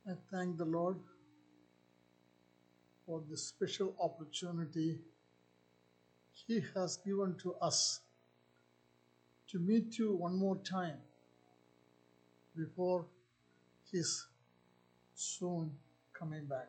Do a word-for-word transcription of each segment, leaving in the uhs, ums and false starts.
I thank the Lord for this special opportunity He has given to us to meet you one more time before His soon coming back.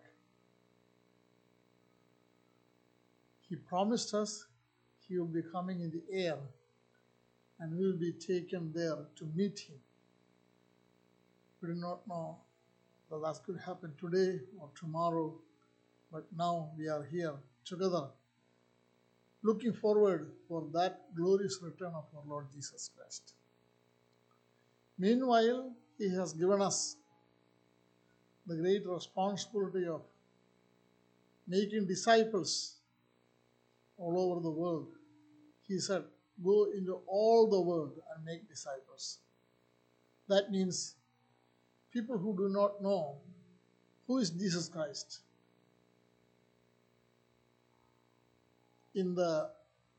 He promised us He will be coming in the air and we will be taken there to meet Him. We do not know that that could happen today or tomorrow, but now we are here together, looking forward for that glorious return of our Lord Jesus Christ. Meanwhile, He has given us the great responsibility of making disciples all over the world. He said, go into all the world and make disciples. That means people who do not know who is Jesus Christ. In the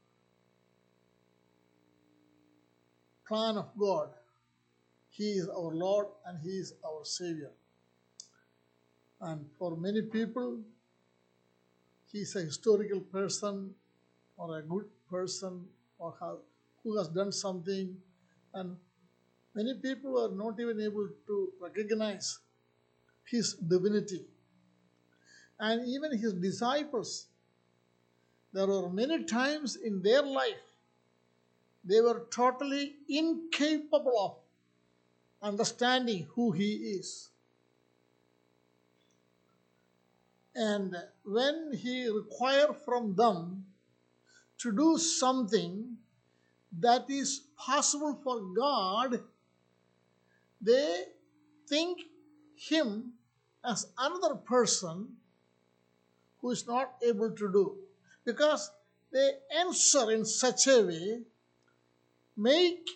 plan of God, He is our Lord and He is our Savior. And for many people, He is a historical person or a good person or who has done something, and many people are not even able to recognize His divinity. And even His disciples, there were many times in their life they were totally incapable of understanding who He is. And when He required from them to do something that is possible for God, they think Him as another person who is not able to do. Because they answer in such a way, make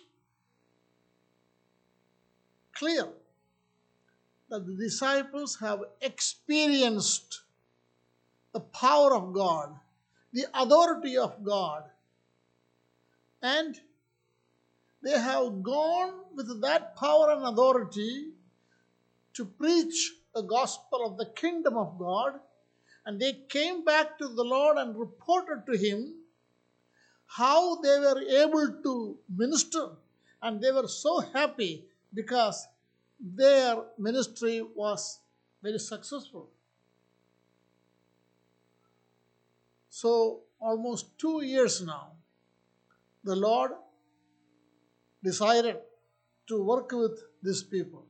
clear that the disciples have experienced the power of God, the authority of God, and they have gone with that power and authority to preach the gospel of the kingdom of God, and they came back to the Lord and reported to Him how they were able to minister, and they were so happy because their ministry was very successful. So almost two years now, the Lord decided to work with these people.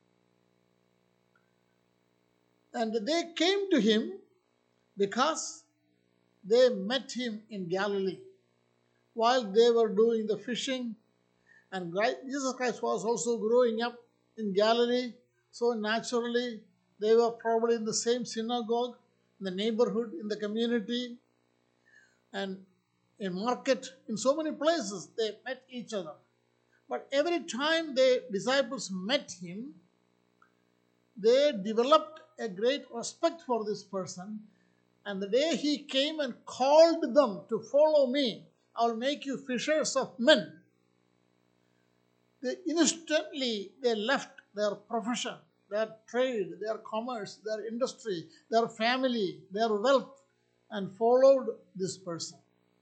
And they came to Him because they met Him in Galilee while they were doing the fishing. And Jesus Christ was also growing up in Galilee. So naturally, they were probably in the same synagogue, in the neighborhood, in the community, and in market, in so many places they met each other. But every time the disciples met Him, they developed a great respect for this person. And the day He came and called them to follow me, I will make you fishers of men, they instantly they left their profession, their trade, their commerce, their industry, their family, their wealth, and followed this person.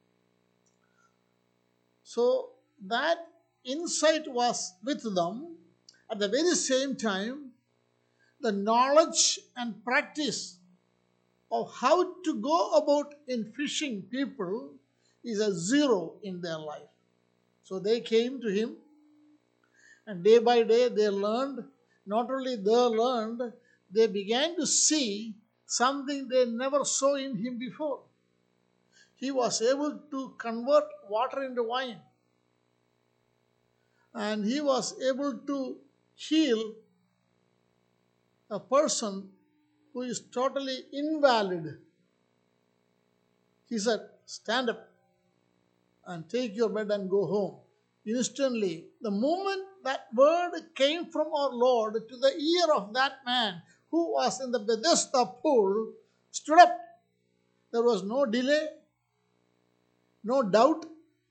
So that insight was with them. At the very same time, the knowledge and practice of how to go about in fishing people is a zero in their life. So they came to Him, and day by day they learned. Not only they learned, they began to see something they never saw in Him before. He was able to convert water into wine. And He was able to heal a person who is totally invalid. He said, stand up and take your bed and go home. Instantly, the moment that word came from our Lord to the ear of that man who was in the Bethesda pool, stood up. There was no delay, no doubt,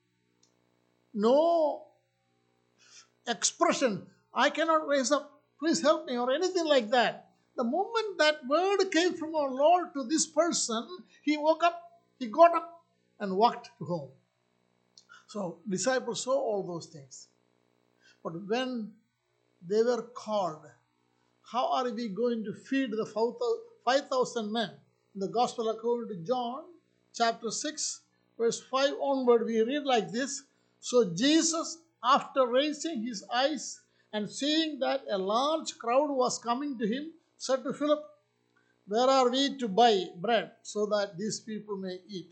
no expression, I cannot raise up, please help me, or anything like that. the moment that word came from our Lord to this person, he woke up, he got up and walked to home. So disciples saw all those things. But when they were called, how are we going to feed the five thousand men? In the Gospel according to John, chapter six, verse five onward, we read like this. So Jesus, after raising his eyes and seeing that a large crowd was coming to him, said to Philip, "Where are we to buy bread so that these people may eat?"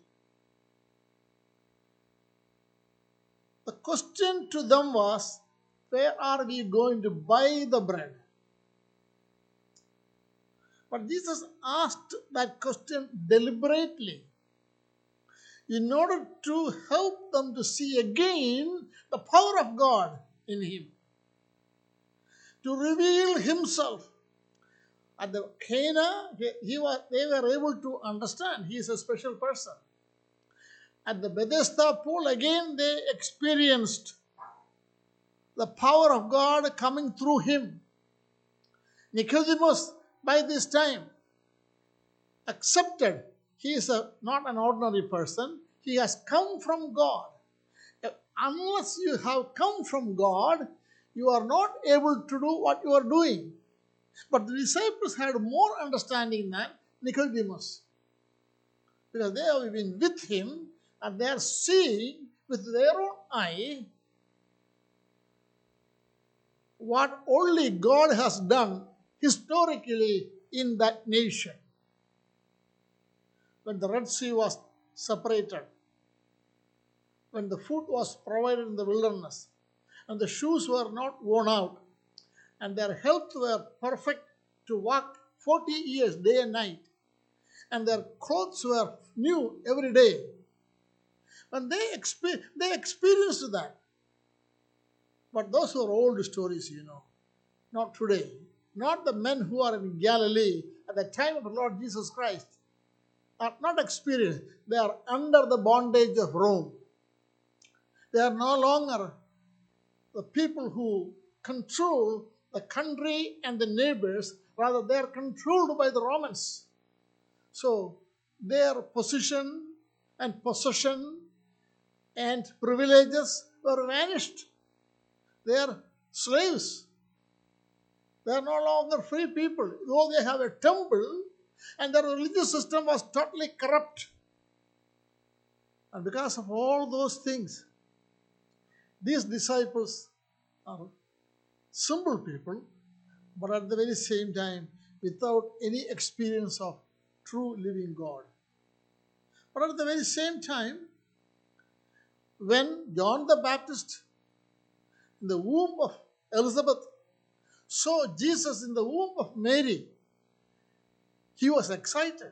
The question to them was, where are we going to buy the bread? But Jesus asked that question deliberately in order to help them to see again the power of God in him, to reveal himself. At the Cana, he, he was, they were able to understand he is a special person. At the Bethesda pool, again they experienced the power of God coming through him. Nicodemus, by this time, accepted he is a, not an ordinary person. He has come from God. Unless you have come from God, you are not able to do what you are doing. But the disciples had more understanding than Nicodemus, because they have been with him and they are seeing with their own eye what only God has done historically in that nation. When the Red Sea was separated, when the food was provided in the wilderness, and the shoes were not worn out, and their health were perfect to walk forty years, day and night, and their clothes were new every day. And they, exper- they experienced that. But those are old stories, you know, not today. Not the men who are in Galilee at the time of the Lord Jesus Christ are not experienced. They are under the bondage of Rome. They are no longer the people who control the country and the neighbors. Rather, they are controlled by the Romans. So their position and possession and privileges were vanished. They are slaves. They are no longer free people. Though they have a temple, and their religious system was totally corrupt. And because of all those things, these disciples are simple people, but at the very same time, without any experience of true living God. But at the very same time, when John the Baptist in the womb of Elizabeth saw Jesus in the womb of Mary, he was excited.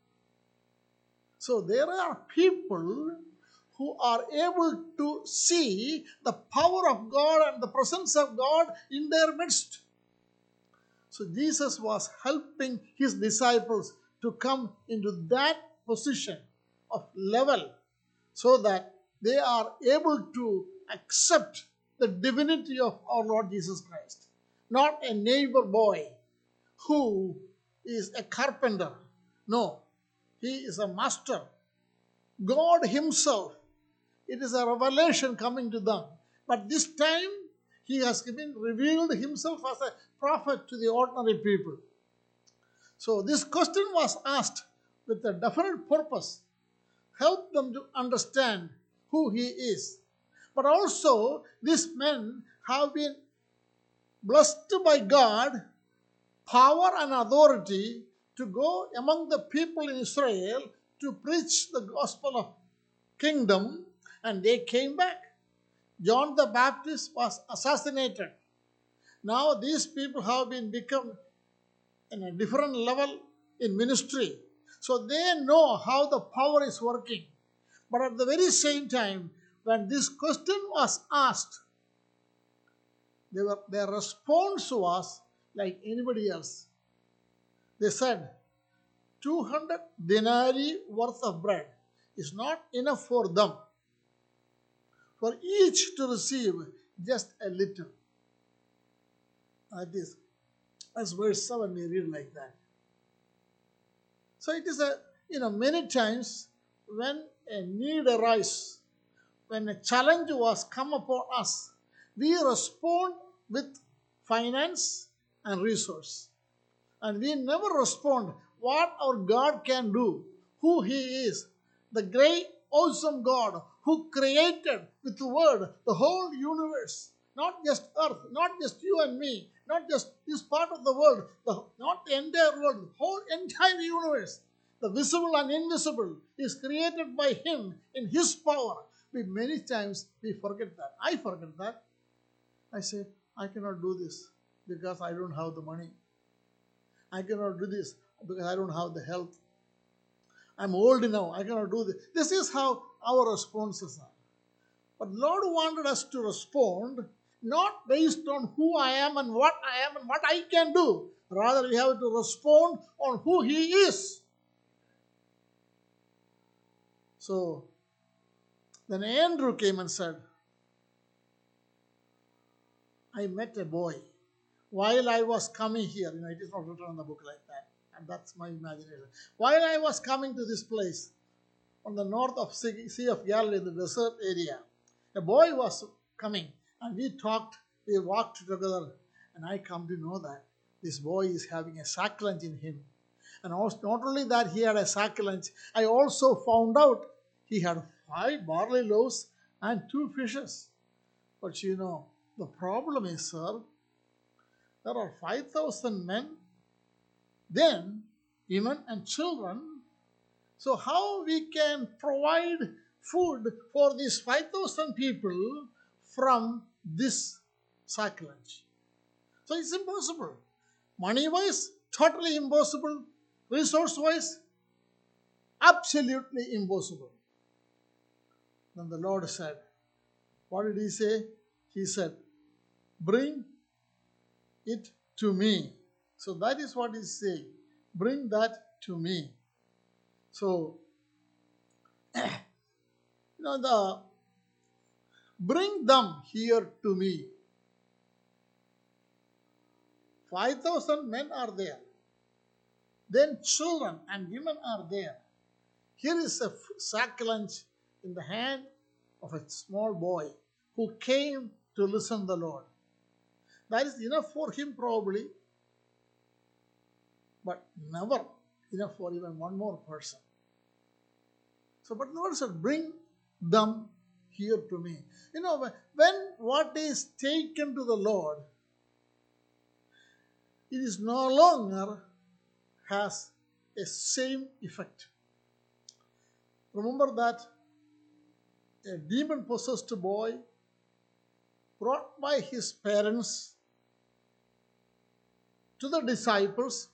So there are people who are able to see the power of God and the presence of God in their midst. So Jesus was helping his disciples to come into that position of level so that they are able to accept the divinity of our Lord Jesus Christ. Not a neighbor boy who is a carpenter. No, he is a master. God himself. It is a revelation coming to them. But this time, he has been revealed himself as a prophet to the ordinary people. So this question was asked with a definite purpose. Help them to understand who he is. But also, these men have been blessed by God, power and authority to go among the people in Israel to preach the gospel of kingdom, and they came back. John the Baptist was assassinated. Now these people have been become in a different level in ministry. So they know how the power is working. But at the very same time, when this question was asked, they were, their response was like anybody else. They said, two hundred denarii worth of bread is not enough for them, for each to receive just a little. That is, As verse seven we read like that. So it is a, you know, many times when a need arises, when a challenge was come upon us, we respond with finance and resource. And we never respond what our God can do, who He is, the great, awesome God who created with the Word the whole universe, not just earth, not just you and me, not just this part of the world, the, not the entire world, the whole entire universe, the visible and invisible, is created by Him in His power. We many times we forget that. I forget that. I say, I cannot do this because I don't have the money. I cannot do this because I don't have the health. I'm old now. I cannot do this. This is how our responses are. But Lord wanted us to respond not based on who I am and what I am and what I can do. Rather, we have to respond on who He is. So, then Andrew came and said, I met a boy while I was coming here. You know, it is not written in the book like that. And that's my imagination. While I was coming to this place on the north of Sea of Galilee, in the desert area, a boy was coming and we talked, we walked together, and I come to know that this boy is having a sack lunch in him. And also, not only that he had a sack lunch, I also found out he had five barley loaves and two fishes. But you know, the problem is, sir, there are five thousand men, then women and children. So how we can provide food for these five thousand people from this sack lunch? So it's impossible. Money-wise, totally impossible. Resource-wise, absolutely impossible. Then the Lord said, what did He say? He said, bring it to me. So that is what He's saying. Bring that to me. So, you know, the bring them here to me. five thousand men are there. Then children and women are there. Here is a sack lunch in the hand of a small boy who came to listen to the Lord. That is enough for him probably, but never enough for even one more person. So, but the Lord said, bring them here to me. You know, when what is taken to the Lord, it is no longer has a same effect. Remember that a demon-possessed boy brought by his parents to the disciples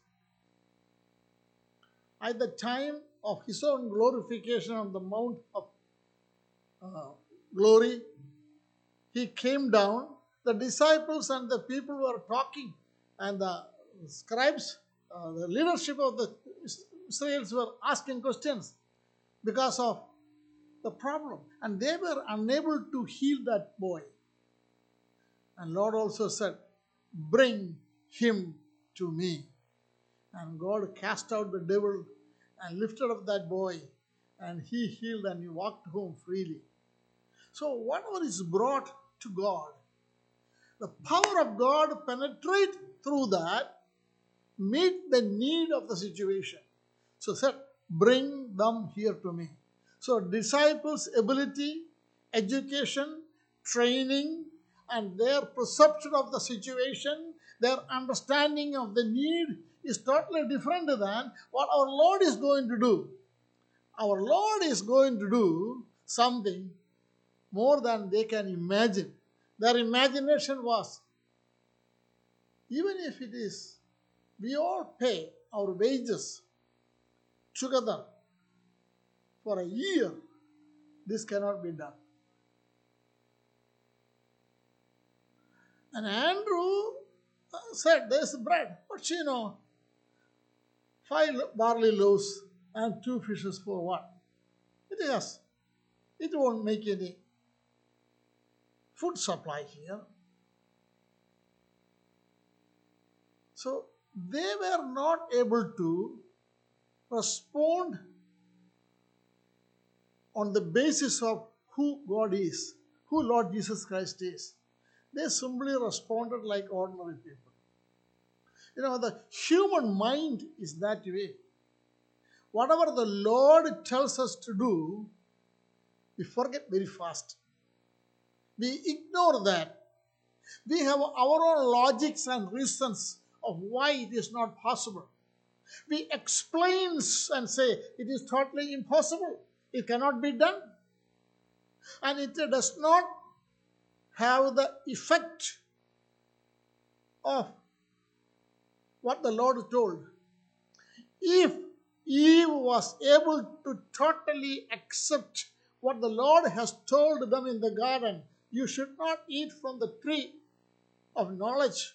at the time of his own glorification on the Mount of uh, Glory. He came down. The disciples and the people were talking, and the scribes, uh, the leadership of the Israelites were asking questions because of the problem, and they were unable to heal that boy. And Lord also said, bring him to me. And God cast out the devil and lifted up that boy, and he healed and he walked home freely. So whatever is brought to God, the power of God penetrate through that, meet the need of the situation. So said, bring them here to me. So disciples' ability, education, training, and their perception of the situation, their understanding of the need is totally different than what our Lord is going to do. Our Lord is going to do something more than they can imagine. Their imagination was, even if it is, we all pay our wages together for a year, this cannot be done. And Andrew said, there's bread, but you know, five barley loaves and two fishes for what? It is, it won't make any food supply here. So they were not able to respond on the basis of who God is, who Lord Jesus Christ is. They simply responded like ordinary people. You know, the human mind is that way. Whatever the Lord tells us to do, we forget very fast. We ignore that. We have our own logics and reasons of why it is not possible. We explain and say it is totally impossible. It cannot be done. And it does not have the effect of what the Lord told. If Eve was able to totally accept what the Lord has told them in the garden, you should not eat from the tree of knowledge,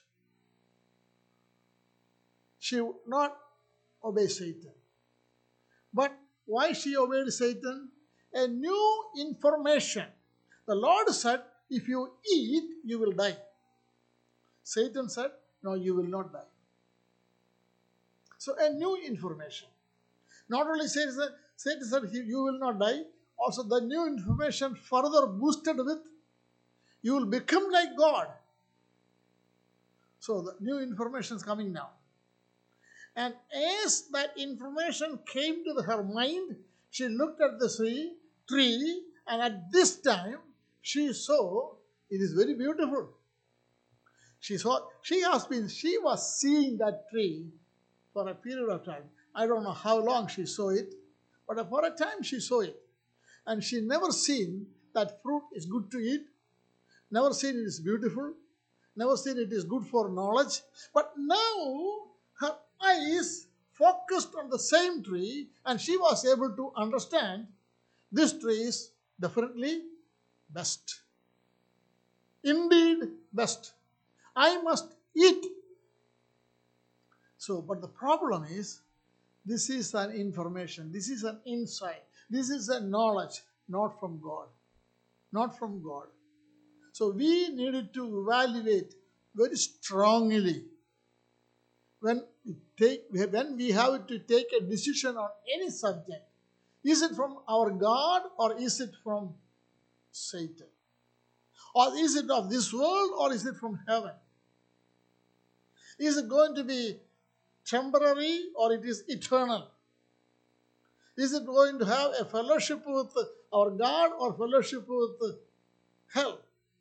she would not obey Satan. But why she obeyed Satan? A new information. The Lord said, if you eat, you will die. Satan said, no, you will not die. So a new information. Not only Satan said, Satan said you will not die, also the new information further boosted with, you will become like God. So the new information is coming now. And as that information came to her mind, she looked at the tree, tree, and at this time she saw it is very beautiful. She saw she has been she was seeing that tree for a period of time. I don't know how long she saw it, but for a time she saw it. And she never seen that fruit is good to eat, never seen it is beautiful, never seen it is good for knowledge. But now her eyes focused on the same tree and she was able to understand this tree is definitely best. Indeed best. I must eat. So, but the problem is, this is an information, this is an insight, this is a knowledge, not from God. Not from God. So we needed to evaluate very strongly when we, take, when we have to take a decision on any subject. Is it from our God or is it from Satan? Or is it of this world or is it from heaven? Is it going to be temporary or it is eternal? Is it going to have a fellowship with our God or fellowship with hell?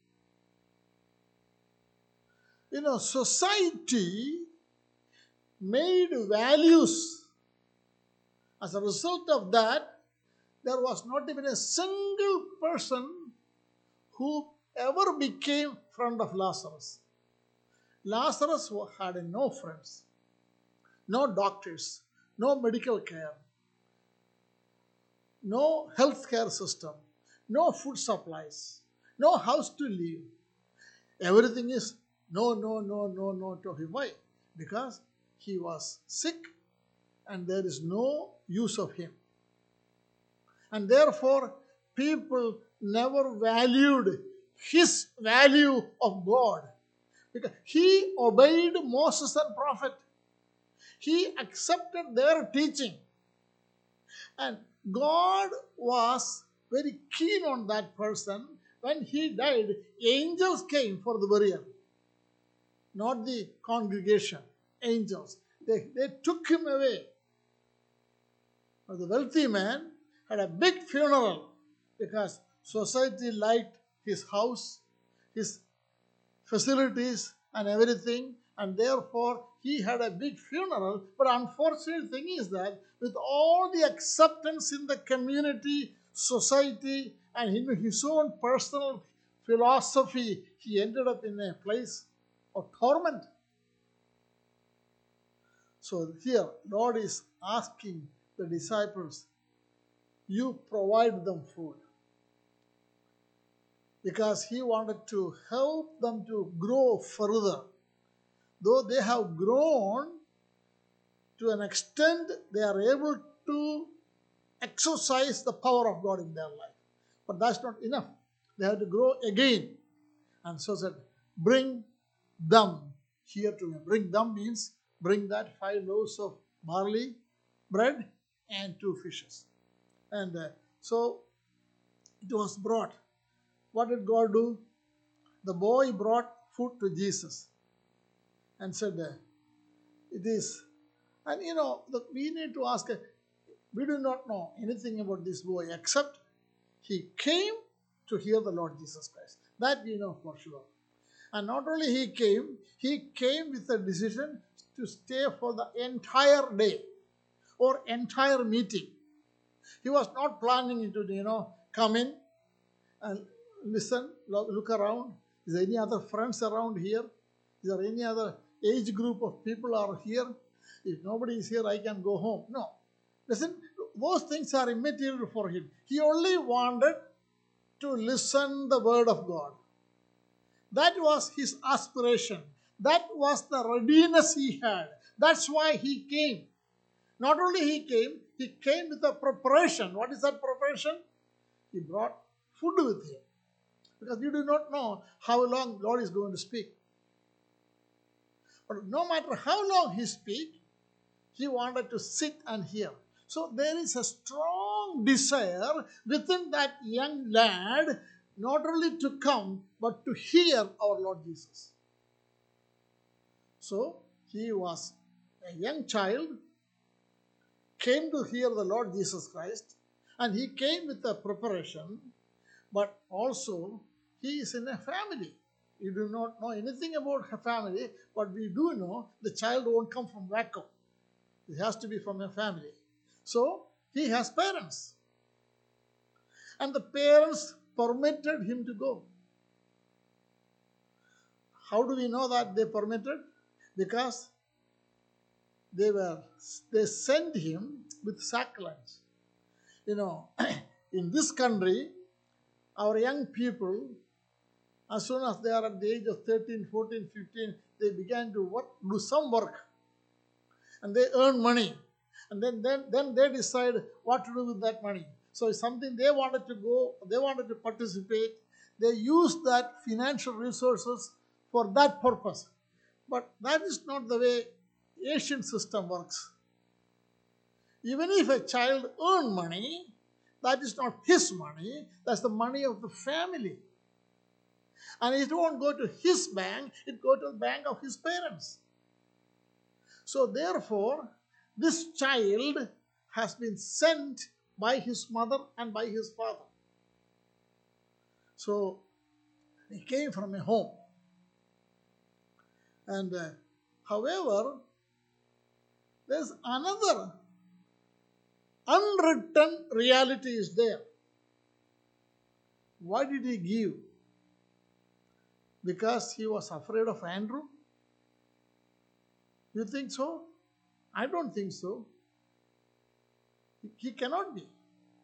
You know, society made values. As a result of that, there was not even a single person who ever became friend of Lazarus. Lazarus had no friends, no doctors, no medical care, no health care system, no food supplies, no house to live. Everything is no, no, no, no, no to him. Why? Because he was sick and there is no use of him. And therefore, people never valued his value of God. Because he obeyed Moses and prophet. He accepted their teaching. And God was very keen on that person. When he died, angels came for the burial. Not the congregation, angels. They, they took him away. But the wealthy man had a big funeral because society liked his house, his facilities and everything, and therefore he had a big funeral. But unfortunate thing is that with all the acceptance in the community, society, and in his own personal philosophy, he ended up in a place of torment. So here, Lord is asking the disciples, you provide them food. Because he wanted to help them to grow further. Though they have grown to an extent, they are able to exercise the power of God in their life. But that's not enough. They have to grow again. And so said, bring them here to me. Bring them means bring that five loaves of barley bread and two fishes. And uh, so it was brought. What did God do? The boy brought food to Jesus and said, uh, it is, and you know, the, we need to ask, uh, we do not know anything about this boy except he came to hear the Lord Jesus Christ. That we know for sure. And not only he came, he came with a decision to stay for the entire day or entire meeting. He was not planning to, you know, come in and listen, look around. Is there any other friends around here? Is there any other age group of people are here? If nobody is here, I can go home. No. Listen, those things are immaterial for him. He only wanted to listen the word of God. That was his aspiration. That was the readiness he had. That's why he came. Not only he came, he came with a preparation. What is that preparation? He brought food with him. Because you do not know how long God is going to speak. But no matter how long he speaks, he wanted to sit and hear. So there is a strong desire within that young lad not only to come, but to hear our Lord Jesus. So he was a young child, came to hear the Lord Jesus Christ, and he came with a preparation, but also he is in a family. You do not know anything about a family, but we do know the child won't come from vacuum. It has to be from a family. So he has parents. And the parents permitted him to go. How do we know that they permitted? Because they were they sent him with sack lunch. You know, in this country, our young people, as soon as they are at the age of thirteen, fourteen, fifteen, they began to work, do some work. And they earn money. And then, then, then they decide what to do with that money. So it's something they wanted to go, they wanted to participate. They use that financial resources for that purpose. But that is not the way Asian system works. Even if a child earns money, that is not his money, that's the money of the family. And it won't go to his bank, it go to the bank of his parents. So therefore, this child has been sent by his mother and by his father. So he came from a home. And uh, however, there's another unwritten reality is there. Why did he give? Because he was afraid of Andrew? You think so? I don't think so. He cannot be.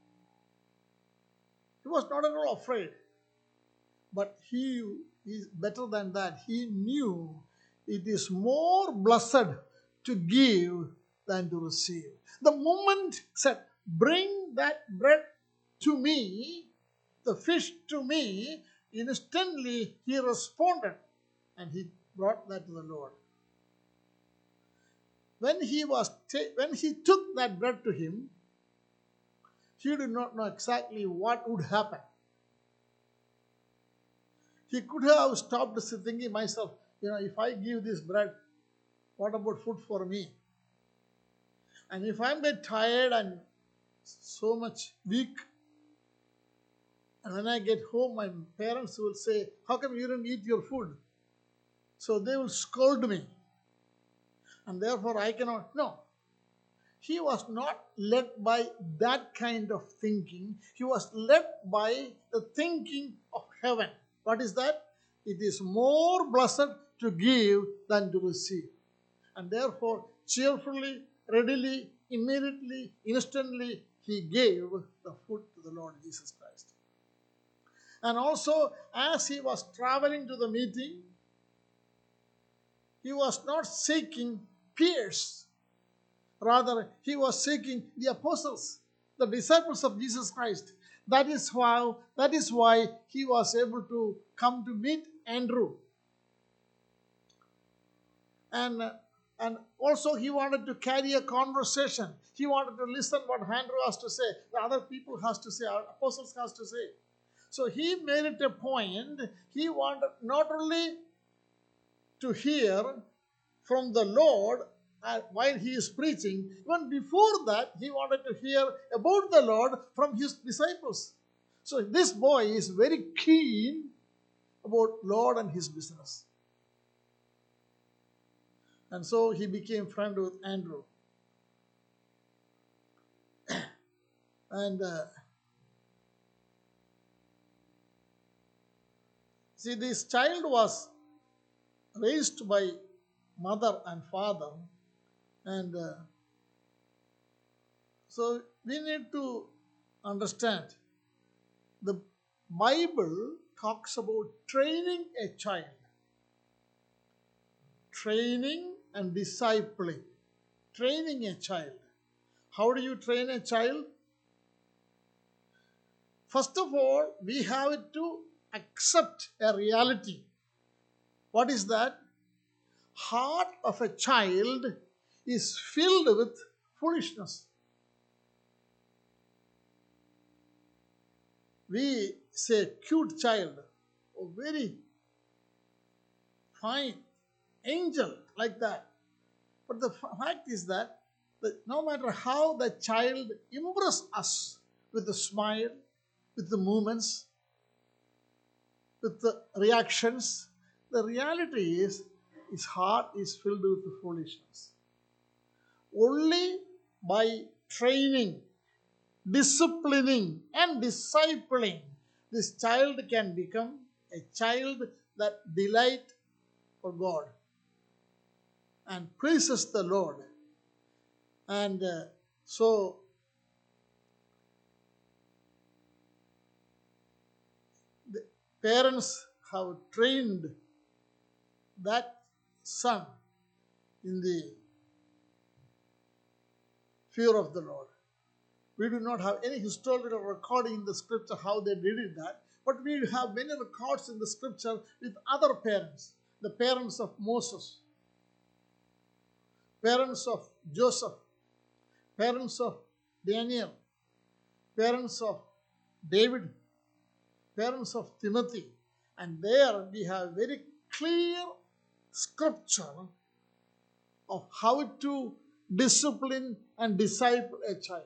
He was not at all afraid. But he is better than that. He knew it is more blessed to give than to receive. The moment said, bring that bread to me, the fish to me, instantly he responded and he brought that to the Lord. When he was ta- when he took that bread to him, he did not know exactly what would happen. He could have stopped thinking myself, you know, if I give this bread, what about food for me? And if I'm get tired and so much weak, and when I get home, my parents will say, how come you didn't eat your food? So they will scold me. And therefore I cannot. No. He was not led by that kind of thinking. He was led by the thinking of heaven. What is that? It is more blessed to give than to receive. And therefore, cheerfully, readily, immediately, instantly, he gave the food to the Lord Jesus Christ. And also, as he was traveling to the meeting, he was not seeking peers. Rather, he was seeking the apostles, the disciples of Jesus Christ. That is why, that is why he was able to come to meet Andrew. And And also he wanted to carry a conversation. He wanted to listen what Andrew has to say, the other people has to say, our apostles has to say. So he made it a point. He wanted not only to hear from the Lord uh, while he is preaching, even before that, he wanted to hear about the Lord from his disciples. So this boy is very keen about Lord and his business. And so he became friend with Andrew. And uh, see, this child was raised by mother and father. And uh, so we need to understand the Bible talks about training a child. Training and discipling. Training a child. How do you train a child? First of all, we have to accept a reality. What is that? Heart of a child is filled with foolishness. We say cute child, oh, very fine, angel, like that. But the fact is that, that no matter how the child impresses us with the smile, with the movements, with the reactions, the reality is his heart is filled with the foolishness. Only by training, disciplining, and discipling, this child can become a child that delights for God and praises the Lord. And uh, so the parents have trained that son in the fear of the Lord. We do not have any historical recording in the scripture how they did it that, but we have many records in the scripture with other parents, the parents of Moses, parents of Joseph, parents of Daniel, parents of David, parents of Timothy. And there we have very clear scripture of how to discipline and disciple a child.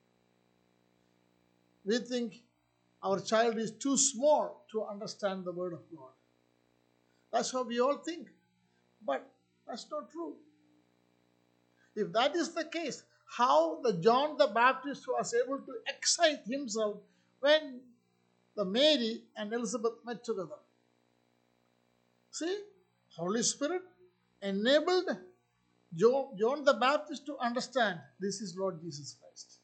We think our child is too small to understand the word of God. That's how we all think. But that's not true. If that is the case, how the John the Baptist was able to excite himself when the Mary and Elizabeth met together? See, Holy Spirit enabled John the Baptist to understand this is Lord Jesus Christ.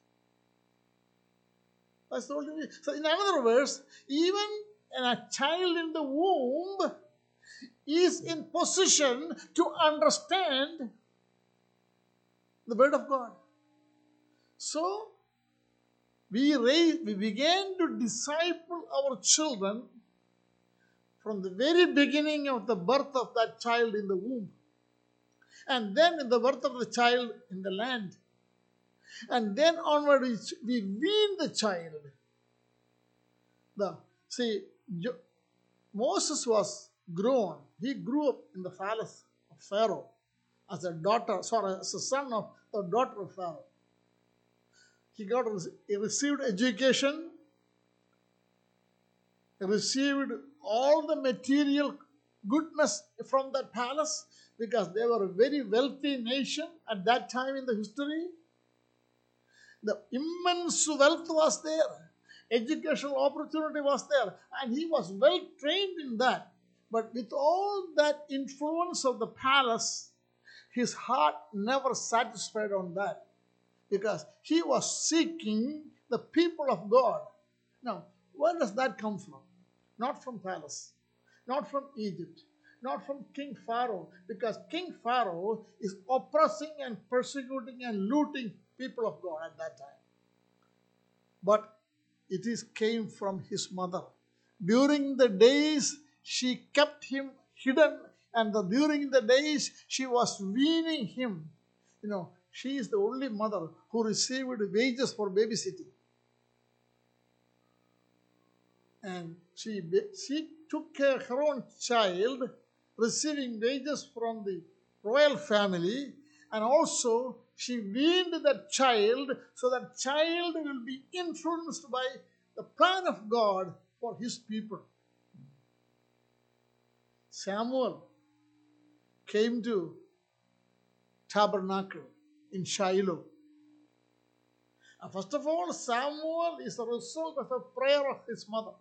That's the only way. So in other words, even a child in the womb is in position to understand the word of God. So we raise, we began to disciple our children from the very beginning of the birth of that child in the womb. And then in the birth of the child in the land. And then onward we, we wean the child. The, see, Jo- Moses was grown. He grew up in the palace of Pharaoh as a daughter, sorry, as a son of the daughter of Pharaoh. He got he received education. He received all the material goodness from that palace because they were a very wealthy nation at that time in the history. The immense wealth was there. Educational opportunity was there. And he was well trained in that. But with all that influence of the palace, his heart never satisfied on that. Because he was seeking the people of God. Now, where does that come from? Not from palace. Not from Egypt. Not from King Pharaoh. Because King Pharaoh is oppressing and persecuting and looting people of God at that time. But it is came from his mother. During the days she kept him hidden And the, during the days she was weaning him. You know, she is the only mother who received wages for babysitting. And she, she took care of her own child, receiving wages from the royal family, and also she weaned that child so that child will be influenced by the plan of God for his people. Samuel came to tabernacle in Shiloh. And first of all, Samuel is a result of a prayer of his mother.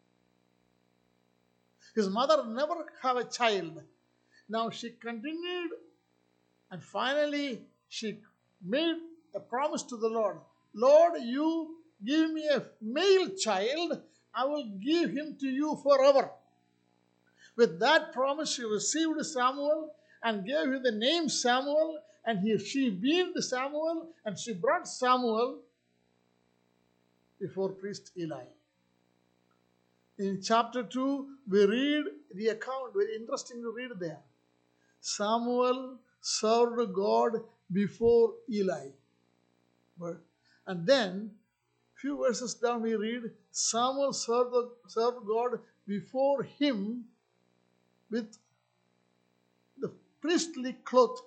His mother never had a child. Now she continued, and finally she made a promise to the Lord. Lord, you give me a male child, I will give him to you forever. With that promise, she received Samuel and gave him the name Samuel, and he, she weaned Samuel, and she brought Samuel before priest Eli. In chapter two, we read the account, very interesting to read there. Samuel served God before Eli. And then, few verses down, we read, Samuel served, the, served God before him with the priestly cloth.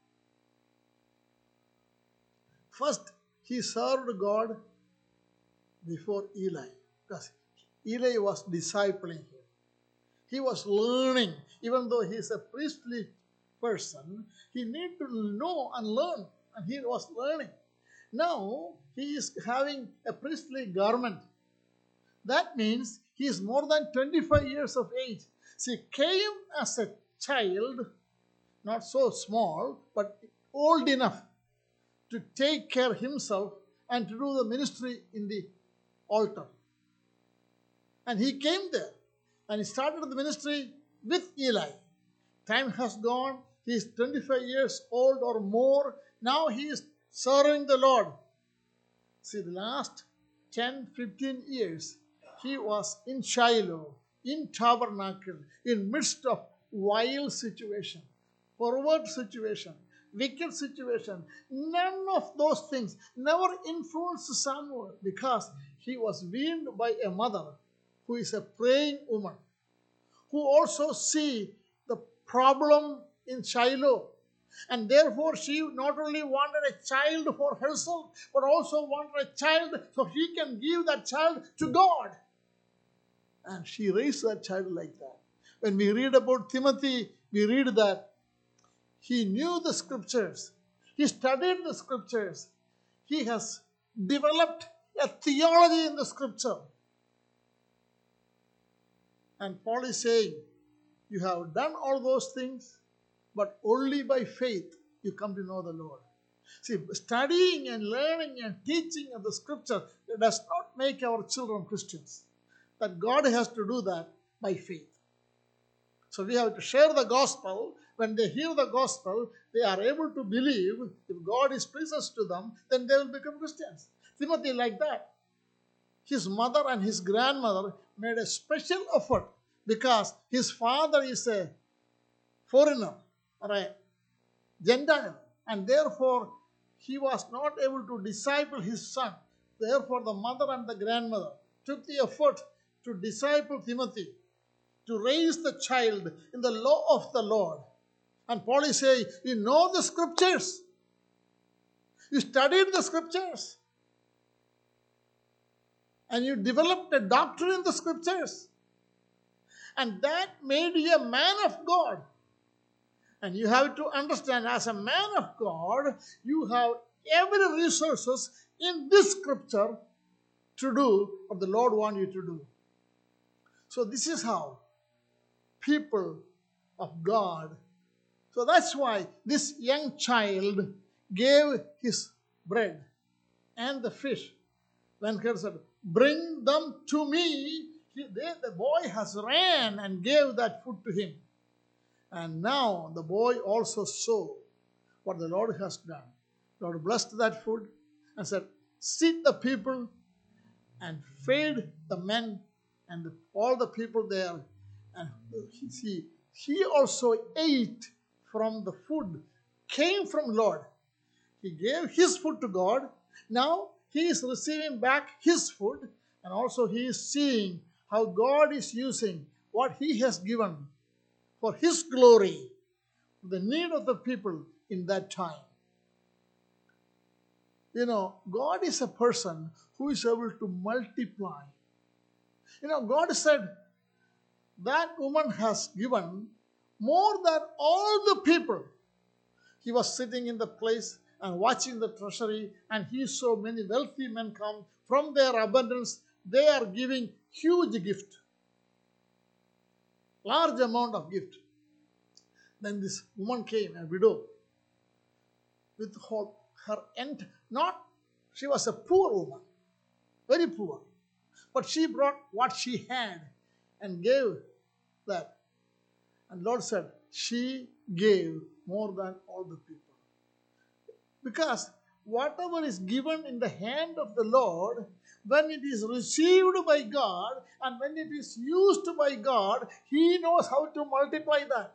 First, he served God before Eli, because Eli was discipling him. He was learning. Even though he is a priestly person, he needed to know and learn, and he was learning. Now, he is having a priestly garment. That means he is more than twenty-five years of age. See, came as a child, not so small, but old enough to take care of himself and to do the ministry in the altar. And he came there and he started the ministry with Eli. Time has gone. He is twenty-five years old or more. Now he is serving the Lord. See, the last ten, fifteen years, he was in Shiloh, in tabernacle, in midst of wild situation, pervert situation, wicked situation. None of those things never influenced Samuel, because he was weaned by a mother who is a praying woman, who also see the problem in Shiloh. And therefore she not only wanted a child for herself, but also wanted a child so she can give that child to God. And she raised that child like that. When we read about Timothy, we read that he knew the scriptures. He studied the scriptures. He has developed a theology in the scripture. And Paul is saying, you have done all those things, but only by faith you come to know the Lord. See, studying and learning and teaching of the scripture does not make our children Christians. That God has to do that by faith. So we have to share the gospel. When they hear the gospel, they are able to believe. If God is precious to them, then they will become Christians. Timothy like that. His mother and his grandmother made a special effort, because his father is a foreigner or a Gentile, and therefore he was not able to disciple his son. Therefore the mother and the grandmother took the effort to disciple Timothy, to raise the child in the law of the Lord. And Paul is saying, you know the scriptures. You studied the scriptures. And you developed a doctrine in the scriptures. And that made you a man of God. And you have to understand, as a man of God, you have every resources in this scripture to do what the Lord wants you to do. So this is how people of God. So that's why this young child gave his bread and the fish. When God said, bring them to me, he, they, the boy has ran and gave that food to him. And now the boy also saw what the Lord has done. The Lord blessed that food and said, seat the people and feed the men and the, all the people there. And he, he also ate from the food came from Lord. He gave his food to God. Now he is receiving back his food, and also he is seeing how God is using what he has given for his glory, the need of the people in that time. You know, God is a person who is able to multiply. You know, God said that woman has given more than all the people. He was sitting in the place and watching the treasury, and he saw many wealthy men come from their abundance. They are giving huge gift, large amount of gift. Then this woman came, a widow, with her, her end, not, she was a poor woman, very poor, but she brought what she had and gave that. And Lord said, she gave more than all the people. Because whatever is given in the hand of the Lord, when it is received by God and when it is used by God, he knows how to multiply that.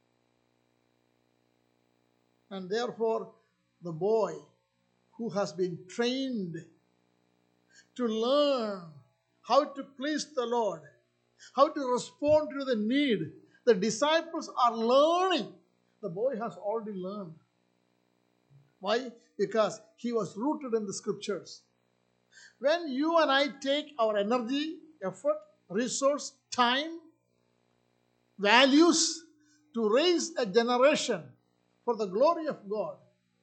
And therefore, the boy who has been trained to learn how to please the Lord, how to respond to the need, the disciples are learning. The boy has already learned. Why? Because he was rooted in the scriptures. When you and I take our energy, effort, resource, time, values to raise a generation for the glory of God,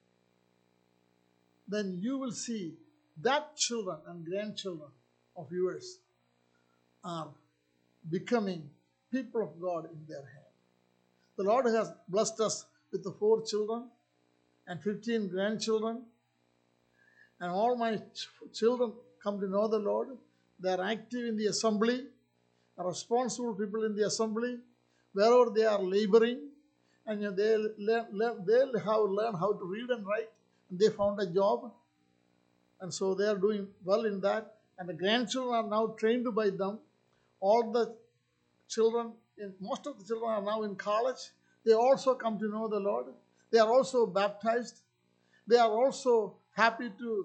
then you will see that children and grandchildren of yours are becoming people of God in their hand. The Lord has blessed us with the four children and fifteen grandchildren, and all my ch- children come to know the Lord. They are active in the assembly, are responsible people in the assembly, wherever they are laboring, and you know, they learn, learn, they'll have learned how to read and write, and they found a job, and so they are doing well in that, and the grandchildren are now trained by them. All the children, in, most of the children are now in college. They also come to know the Lord. They are also baptized. They are also happy to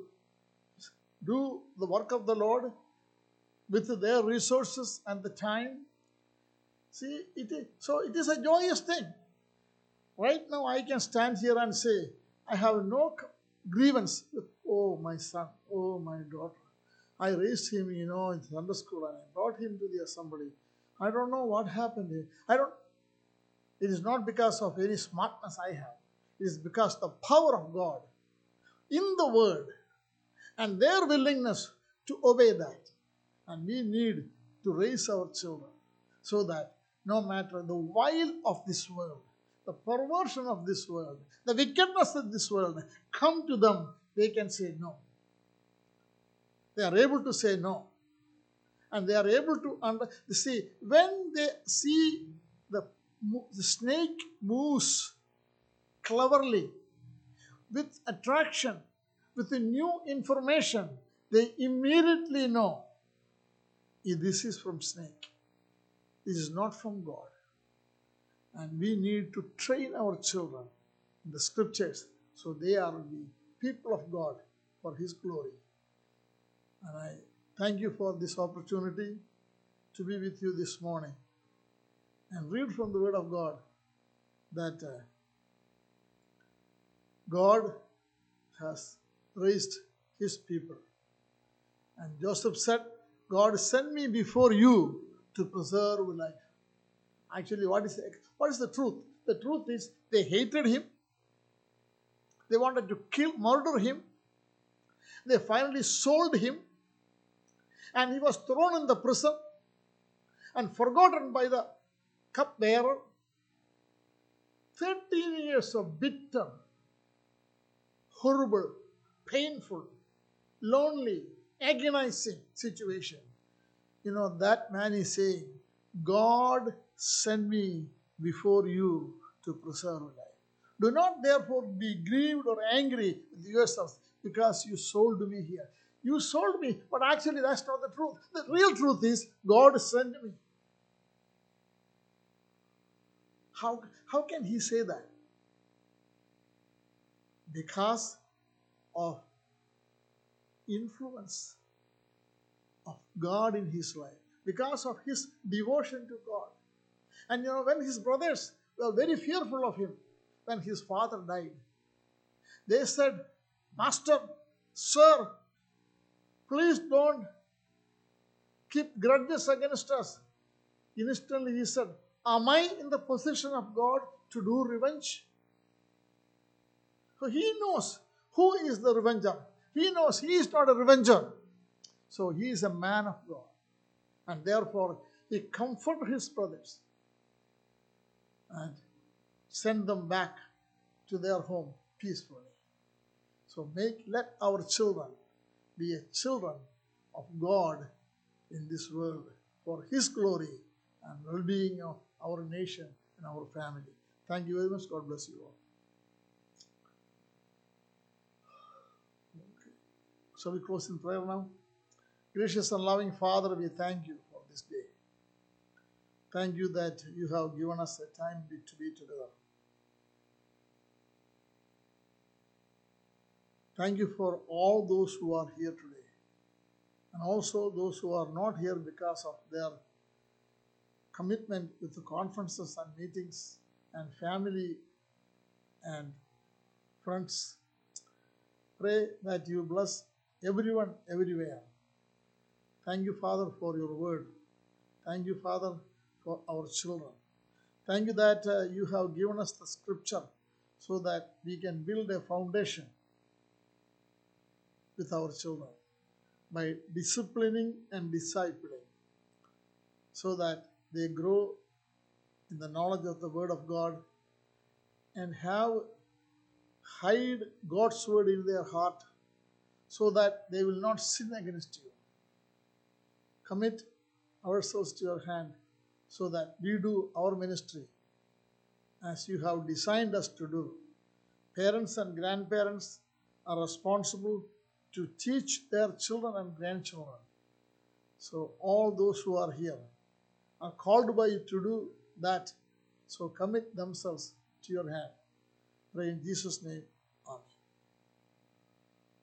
do the work of the Lord with their resources and the time. See, it is, so it is a joyous thing. Right now I can stand here and say, I have no grievance with, oh, my son, oh, my daughter. I raised him, you know, in Sunday school, and I brought him to the assembly. I don't know what happened here. I don't, it is not because of any smartness I have. It is because the power of God in the word and their willingness to obey that. And we need to raise our children so that no matter the wile of this world, the perversion of this world, the wickedness of this world come to them, they can say no. They are able to say no. And they are able to under, see, when they see the, the snake moves cleverly, with attraction, with the new information, they immediately know, this is from snake. This is not from God. And we need to train our children in the scriptures so they are the people of God for his glory. And I thank you for this opportunity to be with you this morning and read from the word of God that uh, God has raised his people. And Joseph said, God sent me before you to preserve life. Actually, what is, the, what is the truth? The truth is they hated him. They wanted to kill, murder him. They finally sold him. And he was thrown in the prison and forgotten by the cupbearer. thirteen years of bitter, horrible, painful, lonely, agonizing situation. You know, that man is saying, God sent me before you to preserve life. Do not therefore be grieved or angry with yourselves because you sold me here. You sold me, but actually that's not the truth. The real truth is God sent me. How, how can he say that? Because of influence of God in his life, because of his devotion to God. And you know, when his brothers were very fearful of him, when his father died, they said, Master, sir, please don't keep grudges against us. Instantly he said, am I in the position of God to do revenge? So he knows who is the revenger. He knows he is not a revenger. So he is a man of God. And therefore he comforted his brothers and sent them back to their home peacefully. So make let our children be a children of God in this world for his glory and well-being of our nation and our family. Thank you very much. God bless you all. Okay. Shall we close in prayer now? Gracious and loving Father, we thank you for this day. Thank you that you have given us a time to be together. Thank you for all those who are here today, and also those who are not here because of their commitment with the conferences and meetings and family and friends. Pray that you bless everyone everywhere. Thank you, Father, for your word. Thank you, Father, for our children. Thank you that uh, you have given us the scripture so that we can build a foundation with our children by disciplining and discipling so that they grow in the knowledge of the word of God and have hide God's word in their heart so that they will not sin against you. Commit ourselves to your hand so that we do our ministry as you have designed us to do. Parents and grandparents are responsible to teach their children and grandchildren. So all those who are here are called by you to do that. So commit themselves to your hand. Pray in Jesus' name. Amen.